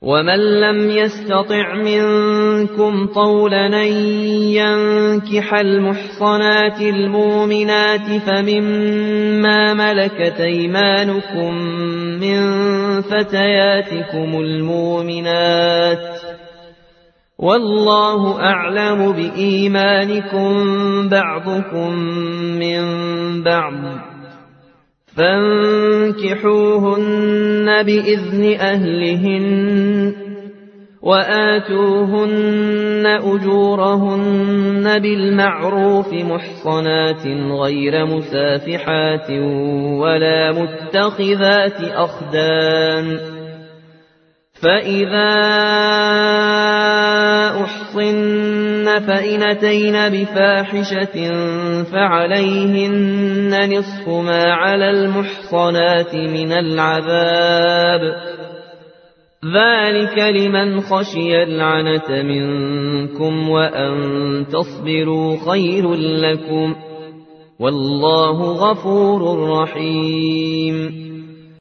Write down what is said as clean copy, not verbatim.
ومن لم يستطع منكم طولا أن ينكح المحصنات المؤمنات فمما ملكت أيمانكم من فتياتكم المؤمنات والله أعلم بإيمانكم بعضكم من بعض فانكحوهن بإذن أهلهن وآتوهن أجورهن بالمعروف محصنات غير مسافحات ولا متخذات أخدان فإذا أحصن فإن أتين بفاحشة فعليهن نصف ما على المحصنات من العذاب ذلك لمن خشي العنة منكم وأن تصبروا خير لكم والله غفور رحيم